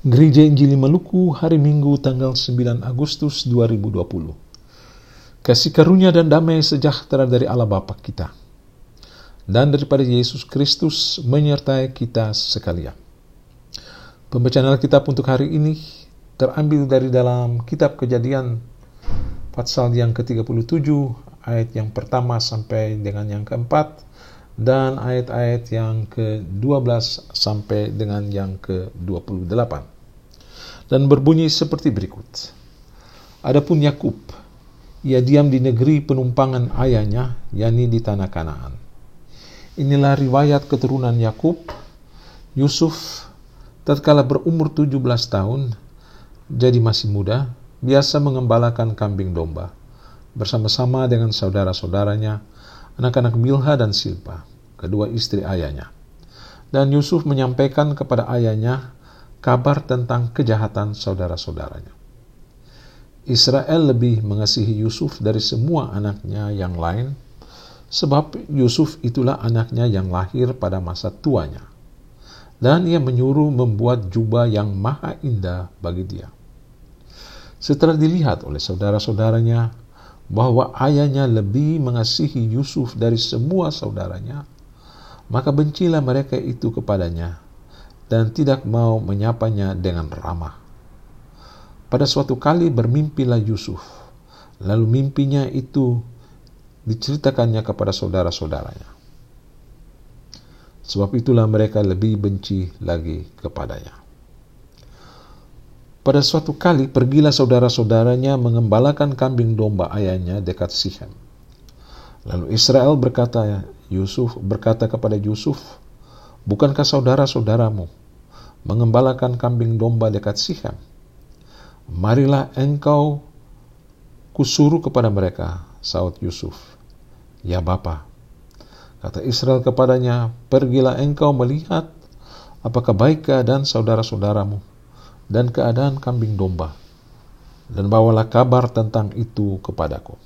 Gereja Injili Maluku, hari Minggu tanggal 9 Agustus 2020. Kasih karunia dan damai sejahtera dari Allah Bapa kita dan daripada Yesus Kristus menyertai kita sekalian. Pembacaan Alkitab untuk hari ini terambil dari dalam kitab Kejadian pasal yang ke-37 ayat yang pertama sampai dengan yang keempat dan ayat-ayat yang ke-12 sampai dengan yang ke-28. Dan berbunyi seperti berikut. Adapun Yakub, ia diam di negeri penumpangan ayahnya, yakni di tanah Kanaan. Inilah riwayat keturunan Yakub. Yusuf tatkala berumur 17 tahun, jadi masih muda, biasa mengembalakan kambing domba bersama-sama dengan saudara-saudaranya, anak-anak Bilha dan Silpa, kedua istri ayahnya. Dan Yusuf menyampaikan kepada ayahnya kabar tentang kejahatan saudara-saudaranya. Israel lebih mengasihi Yusuf dari semua anaknya yang lain, sebab Yusuf itulah anaknya yang lahir pada masa tuanya. Dan ia menyuruh membuat jubah yang maha indah bagi dia. Setelah dilihat oleh saudara-saudaranya bahwa ayahnya lebih mengasihi Yusuf dari semua saudaranya, maka bencilah mereka itu kepadanya dan tidak mau menyapanya dengan ramah. Pada suatu kali bermimpilah Yusuf, lalu mimpinya itu diceritakannya kepada saudara-saudaranya. Sebab itulah mereka lebih benci lagi kepadanya. Pada suatu kali pergilah saudara-saudaranya mengembalakan kambing domba ayahnya dekat Sichem. Lalu Israel berkata kepada Yusuf, bukankah saudara-saudaramu mengembalakan kambing domba dekat Sichem? Marilah engkau kusuruh kepada mereka, sahut Yusuf. Ya Bapa, kata Israel kepadanya, pergilah engkau melihat apakah baik keadaan saudara-saudaramu dan keadaan kambing domba, dan bawalah kabar tentang itu kepadaku.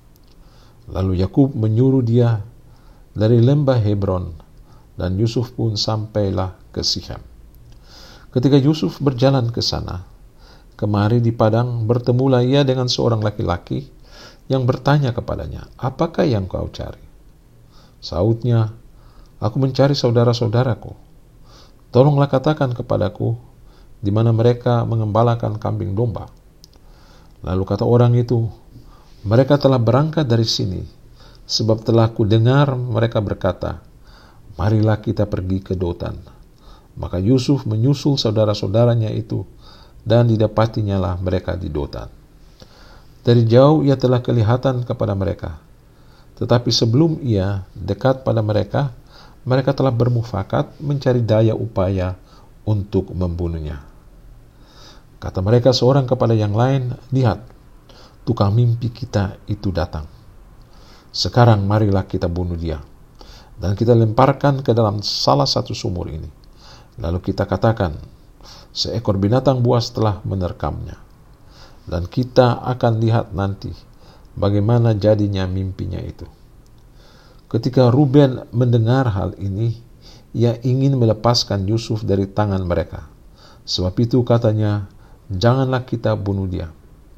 Lalu Yakub menyuruh dia dari lembah Hebron, dan Yusuf pun sampailah ke Sichem. Ketika Yusuf berjalan ke sana, kemari di padang bertemulah ia dengan seorang laki-laki yang bertanya kepadanya, apakah yang kau cari? Sahutnya, aku mencari saudara-saudaraku. Tolonglah katakan kepadaku, di mana mereka mengembalakan kambing domba. Lalu kata orang itu, mereka telah berangkat dari sini, sebab telah kudengar mereka berkata, marilah kita pergi ke Dotan. Maka Yusuf menyusul saudara-saudaranya itu, dan didapatinya lah mereka di Dotan. Dari jauh ia telah kelihatan kepada mereka, tetapi sebelum ia dekat pada mereka, mereka telah bermufakat mencari daya upaya untuk membunuhnya. Kata mereka seorang kepada yang lain, lihat, tukang mimpi kita itu datang. Sekarang marilah kita bunuh dia, dan kita lemparkan ke dalam salah satu sumur ini. Lalu kita katakan, seekor binatang buas telah menerkamnya. Dan kita akan lihat nanti bagaimana jadinya mimpinya itu. Ketika Ruben mendengar hal ini, ia ingin melepaskan Yusuf dari tangan mereka. Sebab itu katanya, janganlah kita bunuh dia.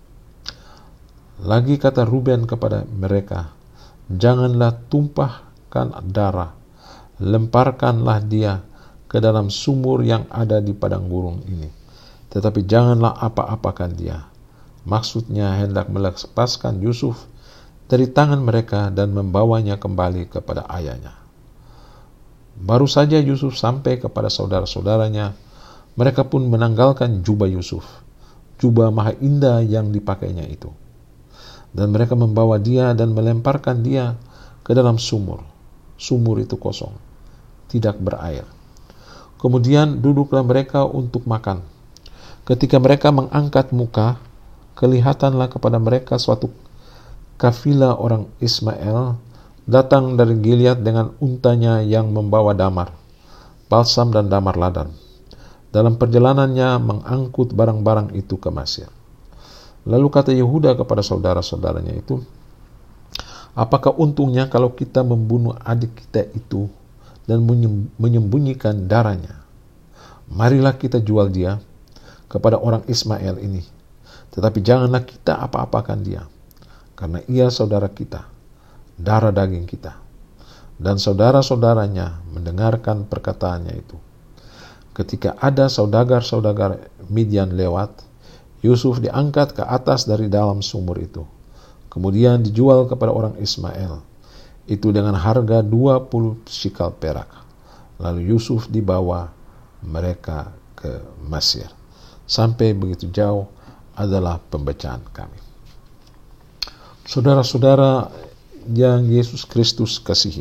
Lagi kata Ruben kepada mereka, janganlah tumpahkan darah, lemparkanlah dia ke dalam sumur yang ada di padang gurun ini. Tetapi janganlah apa-apakan dia. Maksudnya hendak melepaskan Yusuf dari tangan mereka dan membawanya kembali kepada ayahnya. Baru saja Yusuf sampai kepada saudara-saudaranya, mereka pun menanggalkan jubah Yusuf, jubah maha indah yang dipakainya itu. Dan mereka membawa dia dan melemparkan dia ke dalam sumur. Sumur itu kosong, tidak berair. Kemudian duduklah mereka untuk makan. Ketika mereka mengangkat muka, kelihatanlah kepada mereka suatu kafilah orang Ismail datang dari Gilead dengan untanya yang membawa damar, balsam dan damar ladan. Dalam perjalanannya mengangkut barang-barang itu ke Mesir. Lalu kata Yehuda kepada saudara-saudaranya itu, apakah untungnya kalau kita membunuh adik kita itu dan menyembunyikan darahnya? Marilah kita jual dia, kepada orang Ismail ini. Tetapi janganlah kita apa-apakan dia, karena ia saudara kita, darah daging kita. Dan saudara-saudaranya mendengarkan perkataannya itu. Ketika ada saudagar-saudagar Midian lewat, Yusuf diangkat ke atas dari dalam sumur itu. Kemudian dijual kepada orang Ismail, itu dengan harga 20 shikal perak. Lalu Yusuf dibawa mereka ke Mesir. Sampai begitu jauh adalah pembacaan kami. Saudara-saudara yang Yesus Kristus kasihi,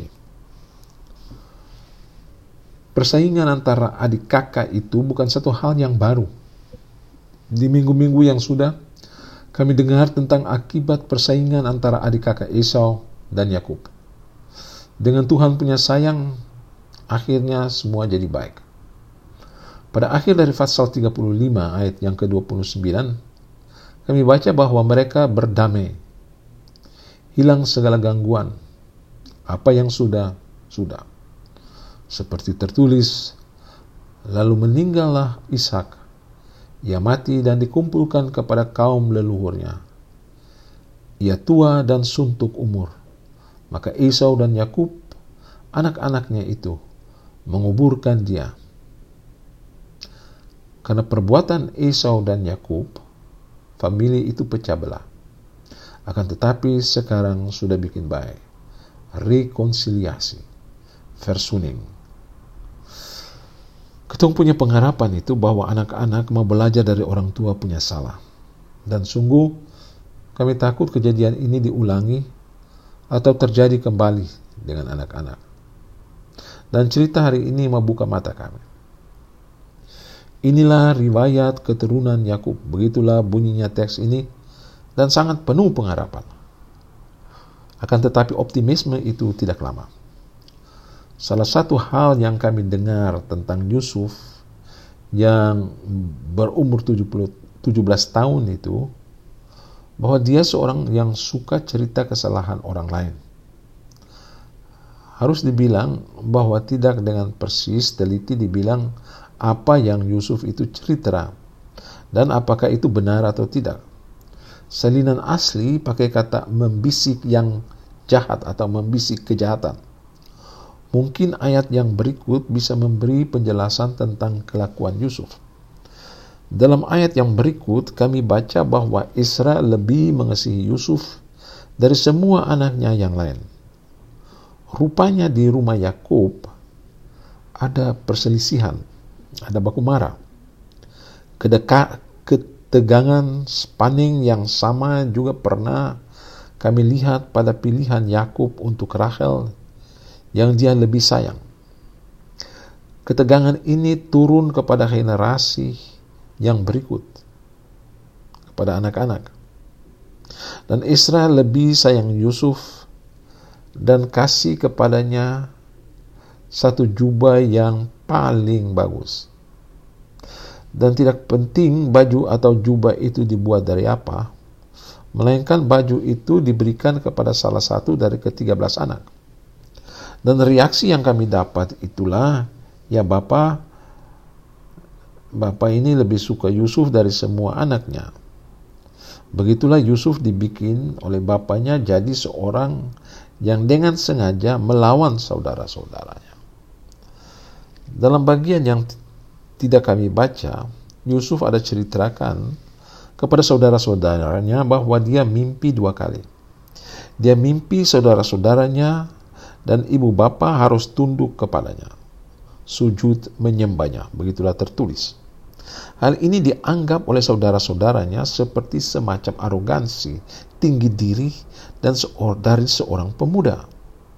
persaingan antara adik kakak itu bukan satu hal yang baru. Di minggu-minggu yang sudah, kami dengar tentang akibat persaingan antara adik kakak Esau dan Yakub. Dengan Tuhan punya sayang, akhirnya semua jadi baik. Pada akhir dari pasal 35 ayat yang ke-29, kami baca bahwa mereka berdamai, hilang segala gangguan. Apa yang sudah. Seperti tertulis, lalu meninggallah Ishak. Ia mati dan dikumpulkan kepada kaum leluhurnya. Ia tua dan suntuk umur. Maka Esau dan Yakub, anak-anaknya itu, menguburkan dia. Karena perbuatan Esau dan Yakub, famili itu pecah belah. Akan tetapi sekarang sudah bikin baik. Rekonsiliasi, versuning. Ketong punya pengharapan itu bahwa anak-anak mau belajar dari orang tua punya salah. Dan sungguh kami takut kejadian ini diulangi atau terjadi kembali dengan anak-anak. Dan cerita hari ini membuka mata kami. Inilah riwayat keturunan Yakub. Begitulah bunyinya teks ini dan sangat penuh pengharapan. Akan tetapi optimisme itu tidak lama. Salah satu hal yang kami dengar tentang Yusuf yang berumur 17 tahun itu, bahwa dia seorang yang suka cerita kesalahan orang lain. Harus dibilang bahwa tidak dengan persis teliti dibilang apa yang Yusuf itu cerita dan apakah itu benar atau tidak. Salinan asli pakai kata membisik yang jahat atau membisik kejahatan. Mungkin ayat yang berikut bisa memberi penjelasan tentang kelakuan Yusuf. Dalam ayat yang berikut kami baca bahwa Israel lebih mengasihi Yusuf dari semua anaknya yang lain. Rupanya di rumah Yakub ada perselisihan, ada baku marah. Ketegangan spanning yang sama juga pernah kami lihat pada pilihan Yakub untuk Rachel yang dia lebih sayang. Ketegangan ini turun kepada generasi yang berikut, kepada anak-anak. Dan Israel lebih sayang Yusuf dan kasih kepadanya satu jubah yang paling bagus. Dan tidak penting baju atau jubah itu dibuat dari apa, melainkan baju itu diberikan kepada salah satu dari ke-13 anak. Dan reaksi yang kami dapat itulah, ya Bapak ini lebih suka Yusuf dari semua anaknya. Begitulah Yusuf dibikin oleh bapaknya jadi seorang yang dengan sengaja melawan saudara-saudaranya. Dalam bagian yang tidak kami baca, Yusuf ada ceritakan kepada saudara-saudaranya bahwa dia mimpi 2 kali. Dia mimpi saudara-saudaranya dan ibu bapa harus tunduk kepadanya, sujud menyembahnya. Begitulah tertulis. Hal ini dianggap oleh saudara-saudaranya seperti semacam arogansi, tinggi diri, dan dari seorang pemuda.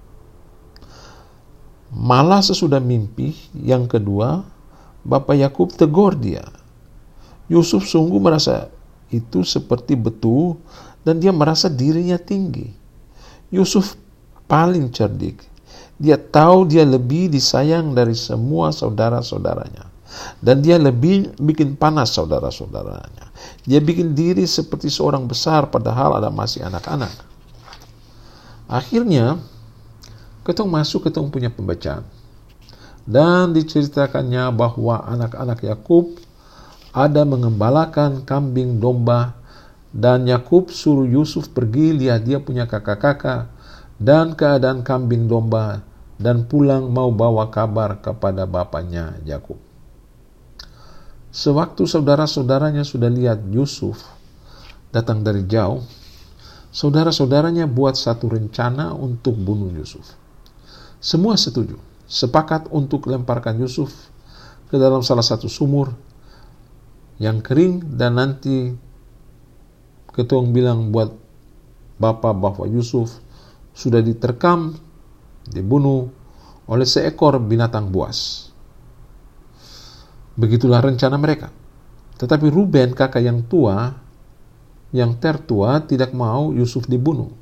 Malah sesudah mimpi yang kedua, Bapak Yakub tegur dia. Yusuf sungguh merasa itu seperti betul dan dia merasa dirinya tinggi. Yusuf paling cerdik. Dia tahu dia lebih disayang dari semua saudara-saudaranya. Dan dia lebih bikin panas saudara-saudaranya. Dia bikin diri seperti seorang besar padahal ada masih anak-anak. Akhirnya, ketong masuk ketong punya pembacaan. Dan diceritakannya bahwa anak-anak Yakub ada mengembalakan kambing domba, dan Yakub suruh Yusuf pergi lihat dia punya kakak-kakak dan keadaan kambing domba, dan pulang mau bawa kabar kepada bapaknya Yakub. Sewaktu saudara-saudaranya sudah lihat Yusuf datang dari jauh, saudara-saudaranya buat satu rencana untuk bunuh Yusuf. Semua setuju, sepakat untuk lemparkan Yusuf ke dalam salah satu sumur yang kering, dan nanti ketong bilang buat bapak Yusuf sudah diterkam, dibunuh oleh seekor binatang buas. Begitulah rencana mereka. Tetapi Ruben, kakak yang tertua, tidak mau Yusuf dibunuh.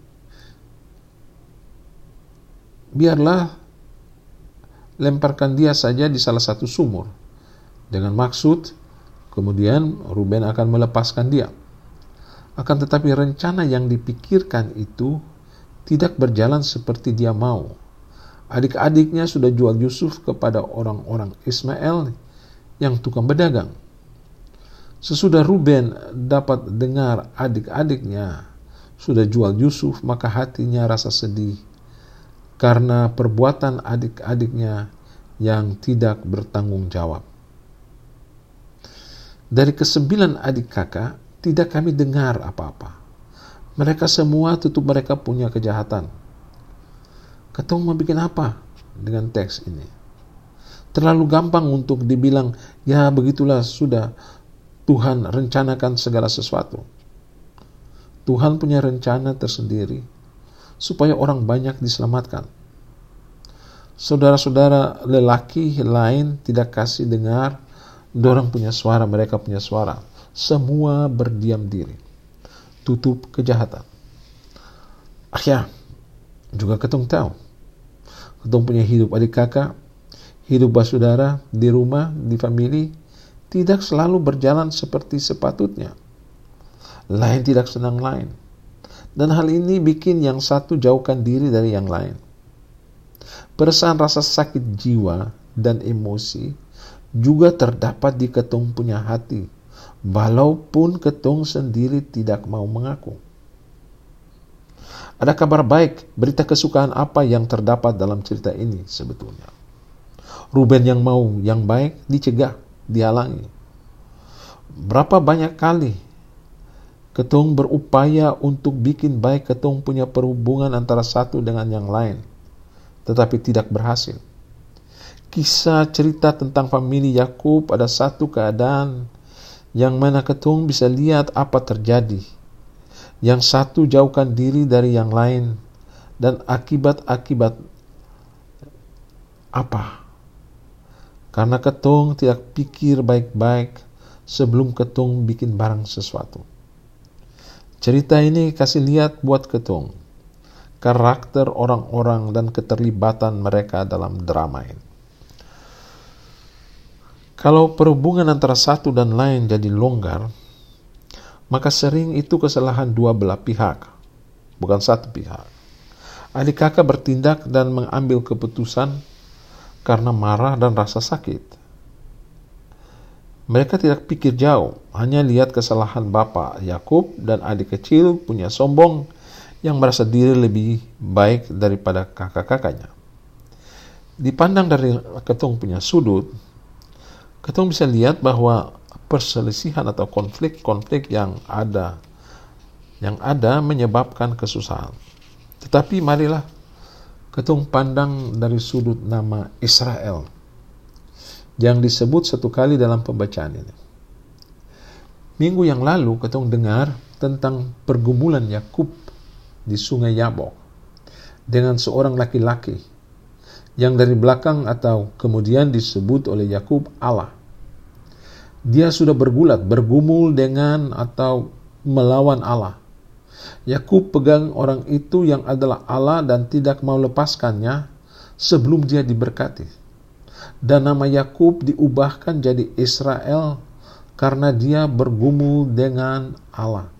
Biarlah lemparkan dia saja di salah satu sumur, dengan maksud kemudian Ruben akan melepaskan dia. Akan tetapi rencana yang dipikirkan itu tidak berjalan seperti dia mau. Adik-adiknya sudah jual Yusuf kepada orang-orang Ismail yang tukang berdagang. Sesudah Ruben dapat dengar adik-adiknya sudah jual Yusuf, maka hatinya rasa sedih karena perbuatan adik-adiknya yang tidak bertanggung jawab. Dari ke-9 adik kakak, tidak kami dengar apa-apa. Mereka semua tutup mereka punya kejahatan. Ketong mau bikin apa dengan teks ini? Terlalu gampang untuk dibilang, ya begitulah sudah, Tuhan rencanakan segala sesuatu. Tuhan punya rencana tersendiri supaya orang banyak diselamatkan. Saudara-saudara lelaki lain tidak kasih dengar dorang punya suara, mereka punya suara. Semua berdiam diri, tutup kejahatan. Juga ketong tahu, ketong punya hidup adik kakak, hidup bersaudara di rumah, di famili, tidak selalu berjalan seperti sepatutnya. Lain tidak senang lain, dan hal ini bikin yang satu jauhkan diri dari yang lain. Perasaan rasa sakit jiwa dan emosi juga terdapat di ketong punya hati, walaupun ketong sendiri tidak mau mengaku. Ada kabar baik, berita kesukaan apa yang terdapat dalam cerita ini sebetulnya? Ruben yang mau yang baik dicegah, dihalangi. Berapa banyak kali ketong berupaya untuk bikin baik ketong punya perhubungan antara satu dengan yang lain, tetapi tidak berhasil. Kisah cerita tentang famili Yakub ada satu keadaan yang mana ketong bisa lihat apa terjadi. Yang satu jauhkan diri dari yang lain, dan akibat-akibat apa? Karena ketong tidak pikir baik-baik sebelum ketong bikin barang sesuatu. Cerita ini kasih lihat buat ketong karakter orang-orang dan keterlibatan mereka dalam drama ini. Kalau perhubungan antara satu dan lain jadi longgar, maka sering itu kesalahan dua belah pihak, bukan satu pihak. Adik kakak bertindak dan mengambil keputusan karena marah dan rasa sakit. Mereka tidak pikir jauh, hanya lihat kesalahan bapak Yakub dan adik kecil punya sombong yang merasa diri lebih baik daripada kakak-kakaknya. Dipandang dari ketong punya sudut, ketong bisa lihat bahwa perselisihan atau konflik-konflik yang ada menyebabkan kesusahan. Tetapi marilah ketong pandang dari sudut nama Israel yang disebut satu kali dalam pembacaan ini. Minggu yang lalu ketong dengar tentang pergumulan Yakub di sungai Yabok dengan seorang laki-laki yang dari belakang atau kemudian disebut oleh Yakub Allah. Dia sudah bergumul dengan atau melawan Allah. Yakub pegang orang itu yang adalah Allah dan tidak mau lepaskannya sebelum dia diberkati. Dan nama Yakub diubahkan jadi Israel karena dia bergumul dengan Allah.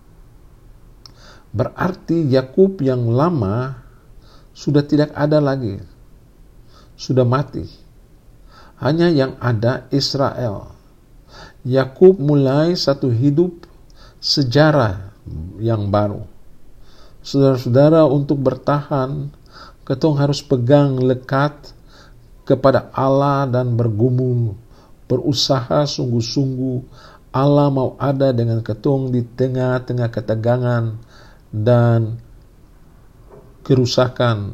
Berarti Yakub yang lama sudah tidak ada lagi, sudah mati. Hanya yang ada Israel Yakub mulai satu hidup sejarah yang baru. Saudara-saudara, untuk bertahan, ketong harus pegang lekat kepada Allah dan bergumul, berusaha sungguh-sungguh. Allah mau ada dengan ketong di tengah-tengah ketegangan dan kerusakan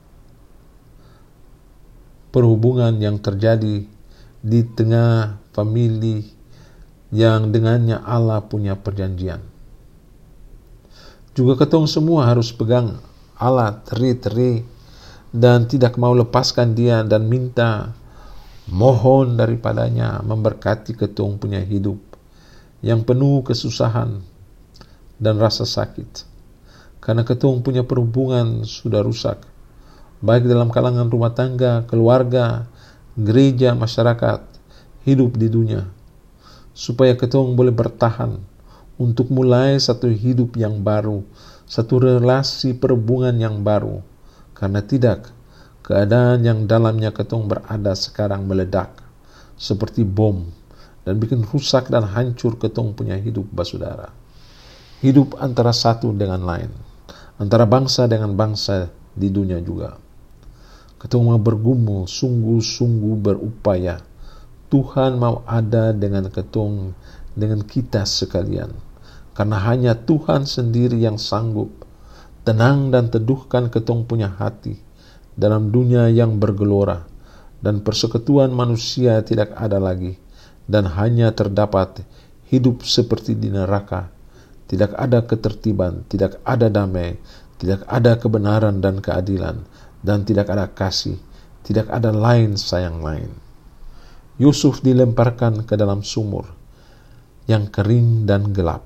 perhubungan yang terjadi di tengah famili yang dengannya Allah punya perjanjian. Juga ketong semua harus pegang Allah teri-teri dan tidak mau lepaskan dia dan minta, mohon daripadanya memberkati ketong punya hidup yang penuh kesusahan dan rasa sakit. Karena ketong punya perhubungan sudah rusak, baik dalam kalangan rumah tangga, keluarga, gereja, masyarakat, hidup di dunia. Supaya ketong boleh bertahan untuk mulai satu hidup yang baru, satu relasi perhubungan yang baru. Karena tidak, keadaan yang dalamnya ketong berada sekarang meledak seperti bom dan bikin rusak dan hancur ketong punya hidup, saudara. Hidup antara satu dengan lain, antara bangsa dengan bangsa di dunia juga. Ketong mau bergumul, sungguh-sungguh berupaya. Tuhan mau ada dengan ketong, dengan kita sekalian. Karena hanya Tuhan sendiri yang sanggup tenang dan teduhkan ketong punya hati dalam dunia yang bergelora, dan persekutuan manusia tidak ada lagi, dan hanya terdapat hidup seperti di neraka. Tidak ada ketertiban, tidak ada damai, tidak ada kebenaran dan keadilan, dan tidak ada kasih, tidak ada lain sayang lain. Yusuf dilemparkan ke dalam sumur yang kering dan gelap.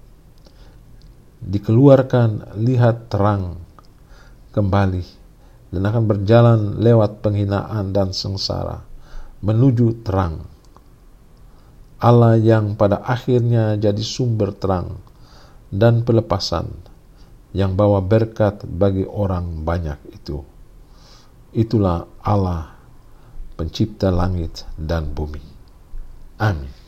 Dikeluarkan, lihat terang kembali, dan akan berjalan lewat penghinaan dan sengsara menuju terang. Allah yang pada akhirnya jadi sumber terang dan pelepasan yang bawa berkat bagi orang banyak itu. Itulah Allah, pencipta langit dan bumi. Amin.